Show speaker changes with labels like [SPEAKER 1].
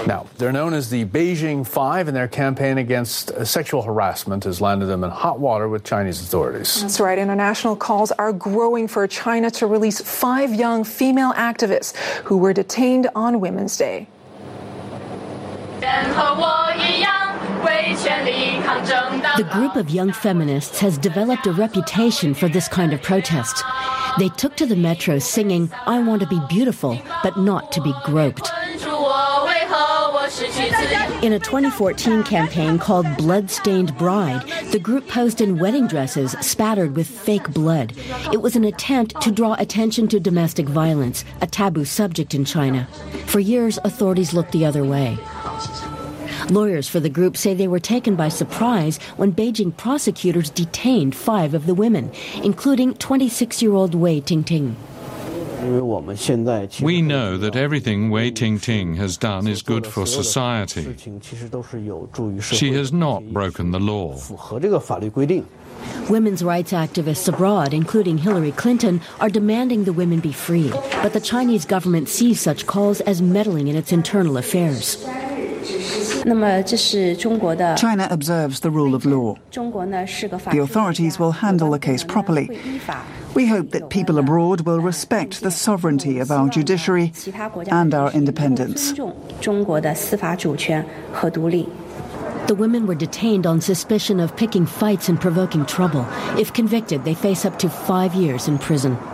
[SPEAKER 1] Now, they're known as the Beijing Five, and their campaign against sexual harassment has landed them in hot water with Chinese authorities.
[SPEAKER 2] That's right. International calls are growing for China to release 5 young female activists who were detained on Women's Day.
[SPEAKER 3] The group of young feminists has developed a reputation for this kind of protest. They took to the metro singing, "I want to be beautiful, but not to be groped." In a 2014 campaign called Blood-Stained Bride, the group posed in wedding dresses spattered with fake blood. It was an attempt to draw attention to domestic violence, a taboo subject in China. For years, authorities looked the other way. Lawyers for the group say they were taken by surprise when Beijing prosecutors detained 5 of the women, including 26-year-old Wei Tingting.
[SPEAKER 4] We know that everything Wei Tingting has done is good for society. She has not broken the law.
[SPEAKER 3] Women's rights activists abroad, including Hillary Clinton, are demanding the women be freed. But the Chinese government sees such calls as meddling in its internal affairs.
[SPEAKER 5] China observes the rule of law. The authorities will handle the case properly. We hope that people abroad will respect the sovereignty of our judiciary and our independence.
[SPEAKER 3] The women were detained on suspicion of picking fights and provoking trouble. If convicted, they face up to 5 years in prison.